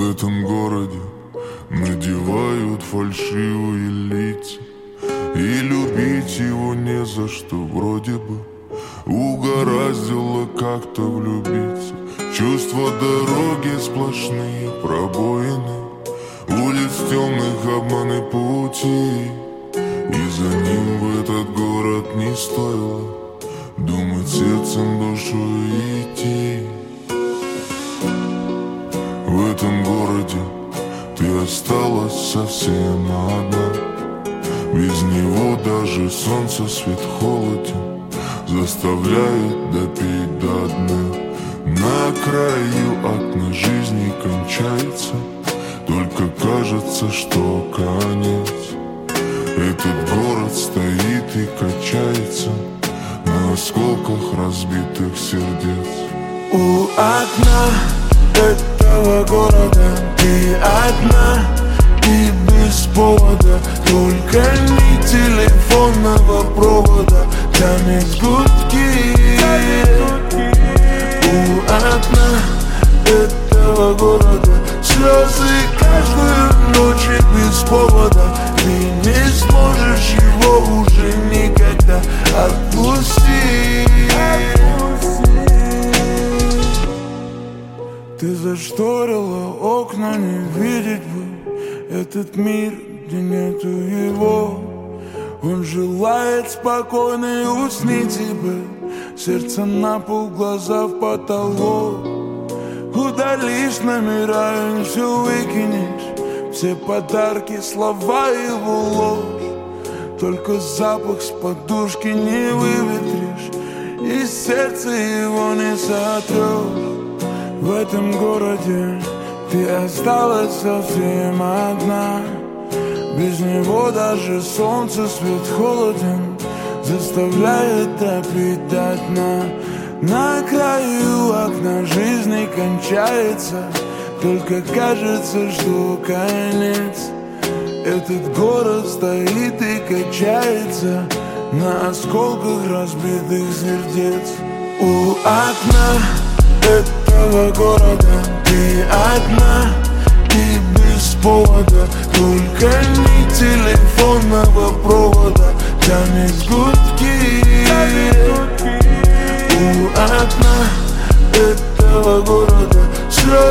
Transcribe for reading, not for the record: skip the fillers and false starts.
В этом городе надевают фальшивые лица, и любить его не за что, вроде бы угораздило как-то влюбиться. Чувства дороги сплошные пробоины, улиц темных обманы пути, и за ним в этот город не стоило думать сердцем, душой идти. В этом городе ты осталась совсем одна. Без него даже солнце свет холоден, заставляет допить до дна. На краю окна жизни кончается, только кажется, что конец. Этот город стоит и качается на осколках разбитых сердец. У окна этого города ты одна и без повода, только ни телефонного провода тянет гудки. У окна этого города слезы каждую ночь и без повода. Ты не сможешь его уже никогда отпустить. Ты зашторила окна, не видеть бы этот мир, где нету его. Он желает спокойно и усни тебе, сердце на пол, глаза в потолок. Удалишь номера и все выкинешь, все подарки, слова его ложь. Только запах с подушки не выветришь, и сердце его не сотрешь. В этом городе ты осталась совсем одна. Без него даже солнце свет холоден, заставляет допить до дна. На краю окна жизни кончается, только кажется, что конец. Этот город стоит и качается на осколках разбитых сердец. У окна этого города ты одна и без повода, только ни телефонного провода тянет гудки. У окна этого города слезы